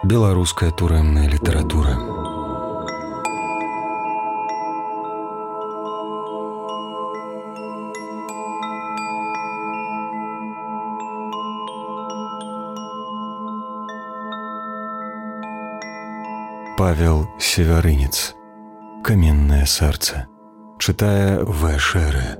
Беларуская турэмная літаратура. Павел Севярынец. «Каменное сердце». Читая В. Шеры.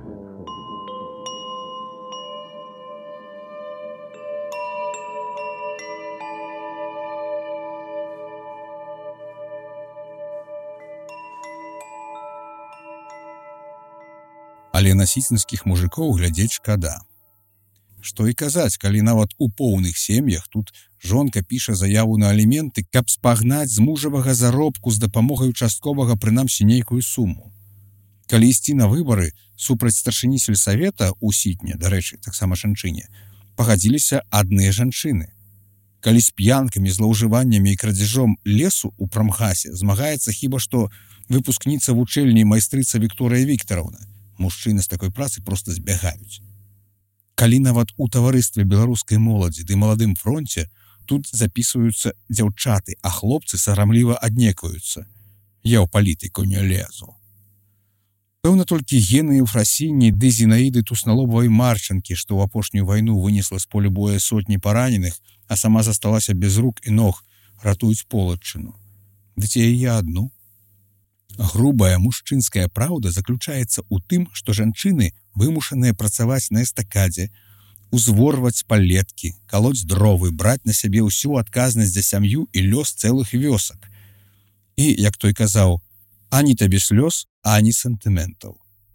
Але на сіцінскіх мужикоў глядзець шкада. Што і казаць, калі нават у поўных сем'ях тут жонка піша заяву на аліменты, каб спагнаць з мужавага заробку з дапамогай участковага прынамсі нейкую суму. Калі ісці на выбары супраць старшыні сельсавета ў Сітне, дарэчы, таксама жанчыне, пагадзіліся адныя жанчыны. Калі з п'янкамі, злоўжываннямі і крадзежом лесу ў прамгасе змагаецца хіба што выпускніца вучэльні майстрыца Вікторыя Віктараўна, мужчыны з такой працы проста збягаюць. Калі нават у таварыстве беларускай моладзі ды маладым фронце тут запісваюцца дзяўчаты, а хлопцы сарамліва аднекваюцца. Я ў палітыку не лезу. Пэўна, толькі гены Еўфрасіні ды Зінаіды Тусналобавай Марчанкі, што ў апошнюю вайну вынесла з поля боя сотні параненых, а сама засталася без рук і ног, ратуюць полачыну. Ды ці яе адну? Грубая мужчынская праўда заключаецца ў тым, што жанчыны вымушаныя працаваць на эстакадзе, узворваць палеткі, калоць дровы, браць на сябе ўсю адказнасць за сям'ю і лёс цэлых вёсак. І, як той казаў, ані табе слёз, ані сантыментаў.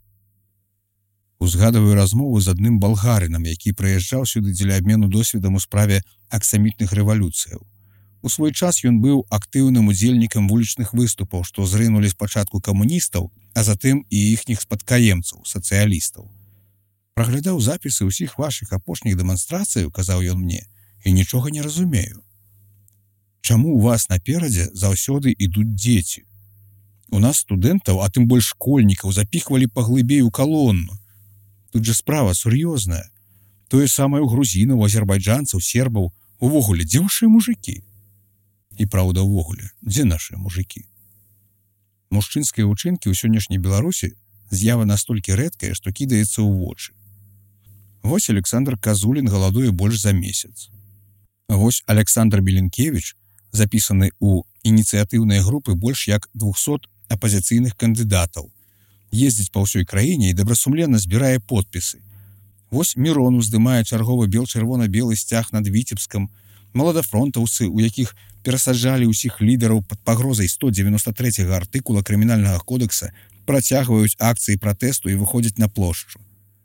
Узгадываю размову з адным балгарынам, які прыязджаў сюды дзеля абмену досведам у справе аксамітных рэвалюцыяў. У свой час ён быў актыўным удзельнікам вулічных выступаў, што зрынулі спачатку камуністаў, а затым і іхніх спадкаемцаў, сацыялістаў. Праглядаў запісы ўсіх вашых апошніх дэманстрацыяў, казаў ён мне, і нічога не разумею. Чаму у вас наперадзе заўсёды ідуць дзеці? У нас студэнтаў, а тым больш школьнікаў, запіхвалі паглыбей у калонну. Тут жа справа сур'ёзная. Тое самае ў грузінаў, азербайджанцаў, сербаў, увогуле, дзе вашыя мужыкі? І праўда, увогуле, дзе нашыя мужыкі? Мужчынскія ўчынкі ў сённяшняй Беларусі з'ява настолькі рэдкая, што кідаецца ў вочы. Вось Александр Казулін галадуе больш за месяц. Вось Александр Беленкевіч, запісаны ў ініцыятыўныя групы больш як 200 апазіцыйных кандыдатаў, ездзіць па ўсёй краіне і добрасумленна збірае подпісы. Вось Мірон уздымае чарговы бел-чырвона-белы сцяг над Віцебскам, маладафронтаўцы, у якіх перасаджалі ўсіх лідараў пад пагрозай 193 артыкула крымінальнага кодекса, працягваюць акцыі пратэсту і выходзяць на плошчу.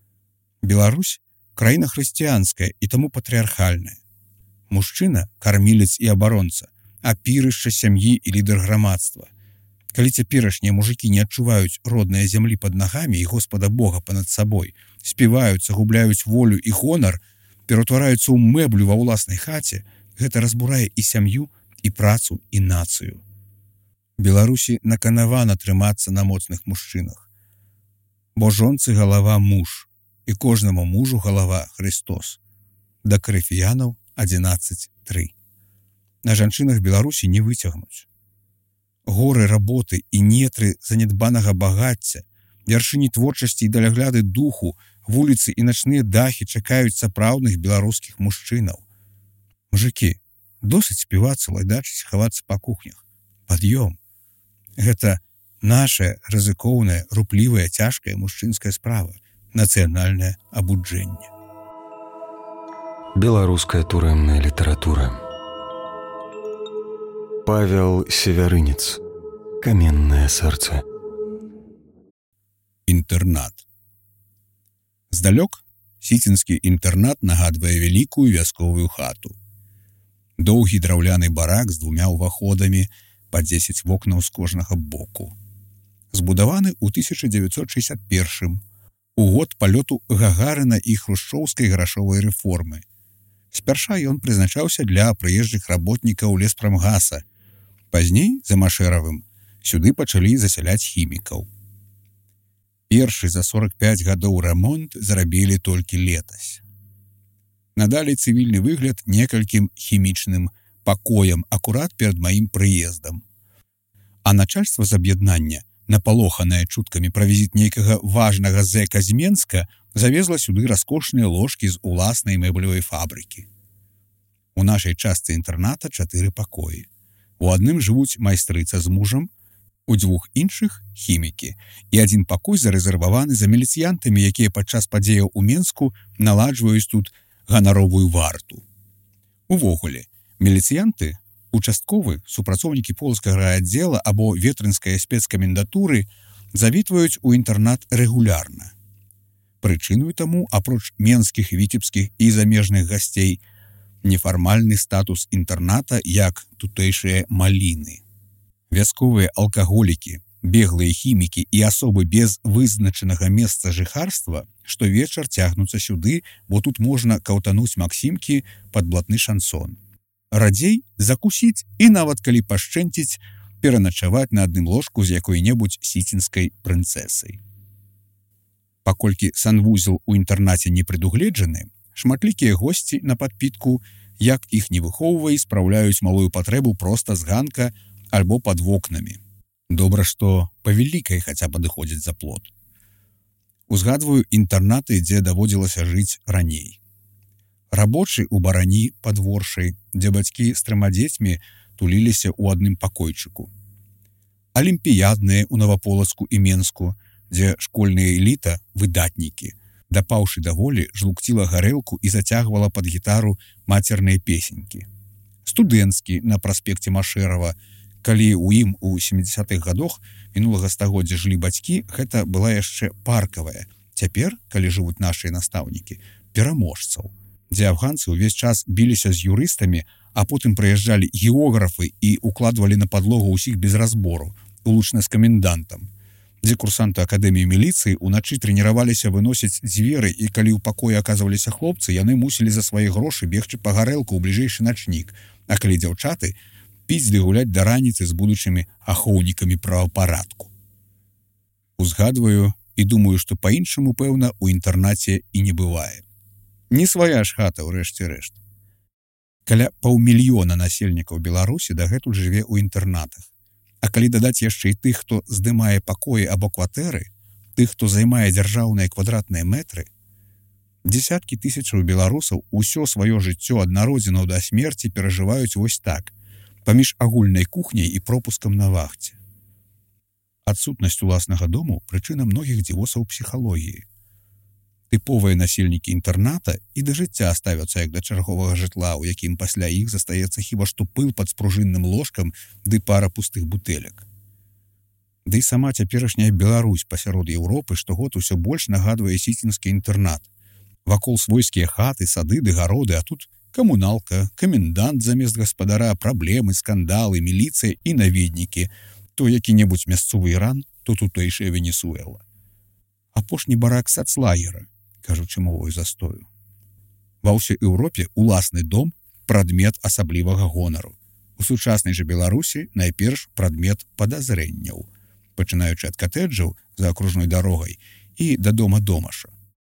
Беларусь – краіна хрысціянская і таму патрыархальная. Мужчына – кармілец і абаронца, апірышча сям'і і лідар грамадства. Калі цяперашнія мужыкі не адчуваюць роднае зямлі пад нагамі і Господа Бога панад сабой, співаюцца, губляюць волю і гонар, ператвараюцца ў мэблю ва ўласнай хаце, гэта разбурае і сям'ю, і працу, і нацыю. Беларусі наканавана трымацца на моцных мужчынах. Бо жонцы галава муж, і кожнаму мужу галава Христос. Да Карыфіянаў 11:3. На жанчынах Беларусі не выцягнуць. Горы работы і нетры занядбанага багацця, вяршыні творчасці і далягляды духу, вуліцы і начныя дахі чакаюць сапраўдных беларускіх мужчынаў. Мужыкі, досыць співацца, лайдачыць, хавацца па кухнях. Пад'ём. Гэта наша рызыкоўная, руплівая, цяжкая мужчынская справа. Нацыянальнае абуджэнне. Беларуская турэмная літаратура. Павел Севярынец. «Каменное сердце». Інтэрнат. Здалёк сіцінскі інтэрнат нагадвае вялікую вясковую хату. Доўгі драўляны барак з 2 ўваходамі, па 10 вокнаў з кожнага боку. Збудаваны ў 1961 у год палёту Гагарына і хрушчоўскай грашовай рэформы. Спярша ён прызначаўся для прыезджых работнікаў леспрамгаса. Пазней, за Машэравым, сюды пачалі засяляць хімікаў. Першы за 45 гадоў рамонт зрабілі толькі летась. Надалі цывільны выгляд некалькім хімічным пакоем акурат перад маім прыездам. А начальства з аб'яднання, напалоханае чуткамі пра візіт нейкага важнага зэка з Менска, завезла сюды раскошныя ложкі з уласнай мэблевай фабрыкі. У нашай частцы інтэрната 4 пакоі. У адным жывуць майстрыца з мужам, у 2 іншых хімікі, і 1 пакой зарэзерваваны за міліцыянтамі, якія падчас падзеяў у Менску наладжваюць тут ганаровую варту. Увогуле, міліцыянты, участковы, супрацоўнікі полацкага райаддзела або ветрынскай спецкамендатуры завітваюць у інтэрнат рэгулярна. Прычыною таму, апроч менскіх, віцебскіх і замежных гасцей, нефармальны статус інтэрната як тутэйшыя маліны. Вясковыя алкаголікі, беглыя хімікі і асобы без вызначанага месца жыхарства штовечар цягнуцца сюды, бо тут можна каўтануць максімкі пад блатны шансон. Радзей закусіць і нават калі пашчэнціць, пераначаваць на адным ложку з якой-небудзь сіцінскай прынцэсай. Паколькі санвузел у інтэрнаце не прадугледжаны, шматлікія госці на падпітку, як іх не выхоўвай, спраўляюць малую патрэбу проста з ганка альбо пад вокнамі. Добра, што па вялікай хаця падыходзіць за плот. Узгадваю інтэрнаты, дзе даводзілася жыць раней. Рабочы ў барані пад Воршай, дзе бацькі з 3 дзецьмі туліліся ў адным пакойчыку. Алімпіядныя ў Наваполацку і Менску, дзе школьная эліта, выдатнікі, дапаўшы да волі, жлукціла гарэлку і зацягвала пад гітару мацерныя песенькі. Студэнцкі на праспекце Машэрава, калі ў ім у 70-х гадах мінулага стагоддзя жылі бацькі, гэта была яшчэ паркавая. Цяпер, калі жывуць нашыя настаўнікі, пераможцаў, дзе афганцы ўвесь час біліся з юрыстамі, а потым прыязджалі географы і укладвалі на падлогу ўсіх без разбору, улучна з камендантам, дзе курсанты акадэміі міліцыі уначы трэніраваліся выносіць дзверы, і калі ў пакоі аказваліся хлопцы, яны мусілі за свае грошы бегчы па гарэлку ў бліжэйшы начнік, а калі дзяўчаты, піць ды гуляць да раніцы з будучымі ахоўнікамі правапарадку. Узгадваю і думаю, што па-іншаму, пэўна, у інтэрнаце і не бывае. Не свая ж хата, ў рэшце рэшт. Каля 500 000 насельнікаў Беларусі дагэтуль жыве ў інтэрнатах. А калі дадаць яшчэ і тых, хто здымае пакоі або кватэры, тых, хто займае дзяржаўныя квадратныя метры, дзесяткі тысячаў беларусаў усё сваё жыццё ад народзінаў да смерці перажываюць вось так, паміж агульнай кухняй і пропускам на вахце. Адсутнасць уласнага дому – прычына многіх дзівосаў псіхалогіі. Тыповыя насельнікі інтэрната і да жыцця ставяцца як да чарговага жытла, у якім пасля іх застаецца хіба што пыл пад спружынным ложкам ды пара пустых бутэлек. Ды і сама цяперашняя Беларусь пасярод Еўропы штогод усё больш нагадвае сіцінскі інтэрнат. Вакол свойскія хаты, сады ды гароды, а тут камуналка, камендант замест гаспадара, праблемы, скандалы, міліцыя і наведнікі, то які-небудзь мясцовы Іран, то тутэйшая Венесуэла. Апошні барак сацлагера, кажучы мовою застою. Ва ўсёй Еўропе уласны дом – прадмет асаблівага гонару. У сучаснай жа Беларусі найперш прадмет падазрэнняў, пачынаючы ад катэджаў за акружной дарогай і да дома домаша.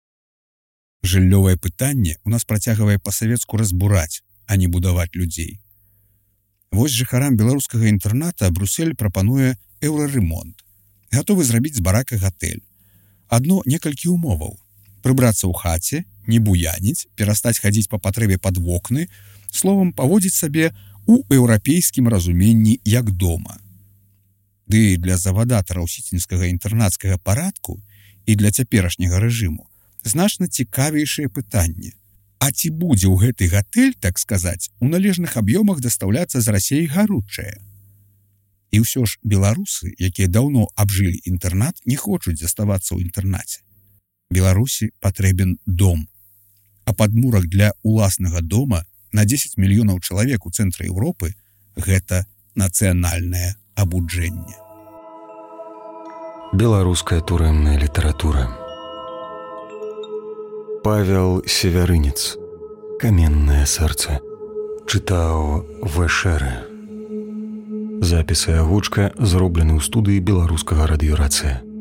Жыллёвае пытанне ў нас працягвае па-савецку разбураць, а не будаваць людзей. Вось жыхарам беларускага інтэрната Брюссель прапануе еўраремонт. Гатовы зрабіць з барака гатэль. Адно некалькі умоваў. Прыбрацца ў хаце, не буяніць, перастаць хадзіць па патрэбе пад вокны, словам, паводзіць сабе у еўрапейскім разуменні як дома. Ды для завадатараў сіцінскага інтэрнацкага парадку і для цяперашняга рэжыму значна цікавейшае пытанне. А ці будзе ў гэты гатэль, так сказаць, у належных аб'ёмах дастаўляцца з Расіі гаручае? І ўсё ж беларусы, якія даўно абжылі інтэрнат, не хочуць заставацца ў інтэрнаце. Беларусі патрэбен дом. А падмурак для уласнага дома на 10 мільёнаў чалавек у цэнтры Еўропы – гэта нацыянальнае абуджэнне. Беларуская турэмная літаратура. Павел Севярынец. Каменнае сэрца. Чытаў В.Шэрэ. Запіс і агучка зроблены ў студыі беларускага радыёрацыя.